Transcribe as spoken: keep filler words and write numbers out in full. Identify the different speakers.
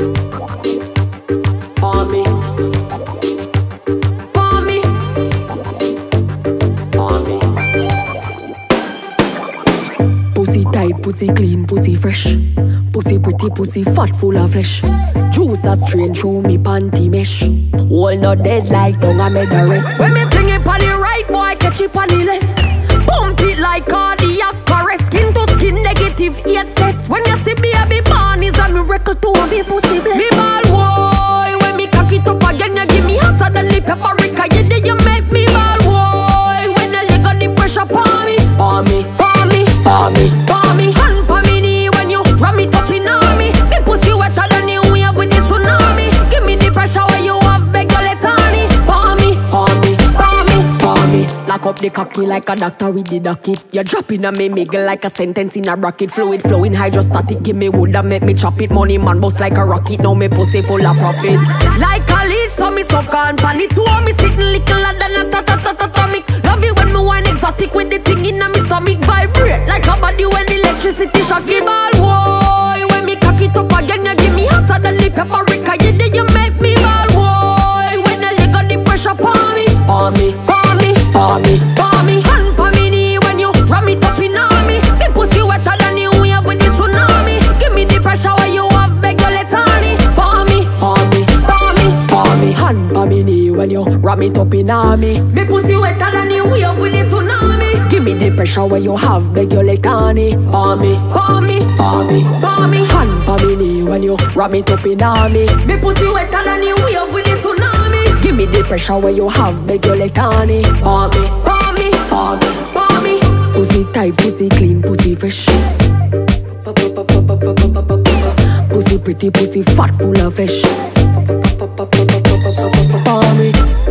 Speaker 1: For me, for me, for me. Pussy tight, pussy clean, pussy fresh. Pussy pretty, pussy fat, full of flesh. Juice a strain through me panty mesh. All not dead like dung, I made the rest. When me fling it on the right, boy, catch it on the left. Pump it like cardiac arrest. Skin to skin, negative eight test. When you see baby born, is a miracle to be pussy blessed. Me ball boy, when me cock it up again, you give me hotter than the paprika. You did you make me ball boy. When the leg on the pressure, pour me, pour me, pour me, pour me, pour me. Hand for me knee when you ram it up in on me. Me pussy wetter than the wave with the tsunami. Give me the pressure where you have, beg you let on me. Pour me, pour me, pour me, pour me. Lock up the cocky like a doctor with the docket. You drop in a me miggle like a sentence in a rocket. Fluid flowing hydrostatic. Give me wood and make me chop it. Money man boss like a rocket. Now me pussy full of profit. Like a leech, so me suck on pan it. Two me sitting littler than a ta-ta-ta-ta-tomic. Love it when me wine exotic with the thing in a me stomach. Vibrate like a body when electricity shock it. Ball boy, when me cock it up again, you give me hotter than the paprika. You did you make me ball boy. When the leg on the pressure, pour me, pour me, pour me, pour me, pour me. Hand for me knee when you ram it up in on me. Me pussy wetter than the wave with the tsunami. Give me the pressure where you have, beg you let on me. Pour me, pour me, pour me, pour me. Hand for me knee when you ram it up in on me. Me pussy wetter than the wave with the tsunami. Give me the pressure where you have, beg you let on me. Pour me, pour me, pour me, pour me. Hand for me knee when you ram it up in on me. Me pussy wetter than the wave with the tsunami. Give me the pressure where you have, beg you let on me. Pour me, pour me, pour me, pour me. Pussy tight, pussy clean, pussy fresh. Pussy pretty, pussy fat, full of flesh. Pour me.